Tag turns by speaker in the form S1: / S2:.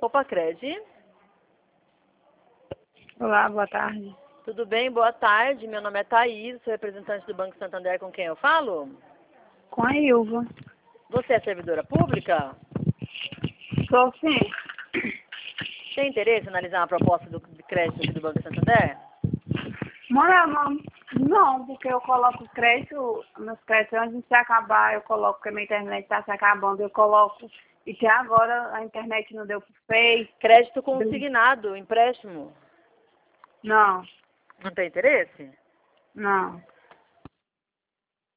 S1: Copacred.
S2: Olá, boa tarde.
S1: Tudo bem? Boa tarde. Meu nome é Thaís, sou representante do Banco Santander. Com quem eu falo?
S2: Com a Ilva.
S1: Você é servidora pública?
S2: Sou sim.
S1: Tem interesse em analisar uma proposta de crédito aqui do Banco Santander?
S2: Mora, não, porque eu coloco crédito, meus créditos antes de se acabar, eu coloco, porque minha internet está se acabando, eu coloco. E até agora a internet não deu pro Face.
S1: Crédito consignado, empréstimo.
S2: Não,
S1: Não tem interesse?
S2: não.